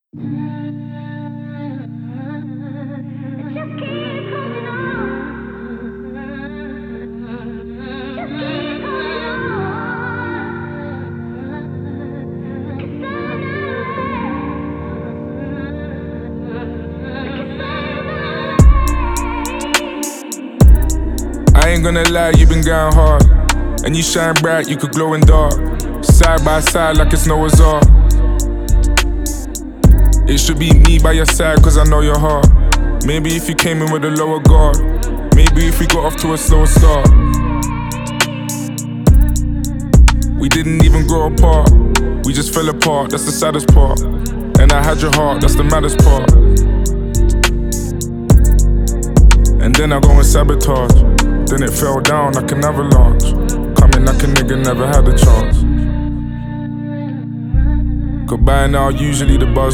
I ain't gonna lie, you been going hard. And you shine bright, you could glow in dark. Side by side like it's Noah's Ark. It should be me by your side, cause I know your heart. Maybe if you came in with a lower guard. Maybe if we got off to a slower start. We didn't even grow apart. We just fell apart, that's the saddest part. And I had your heart, that's the maddest part. And then I go and sabotage. Then it fell down like an avalanche. Coming like a nigga never had a chance. Goodbye now, usually the buzz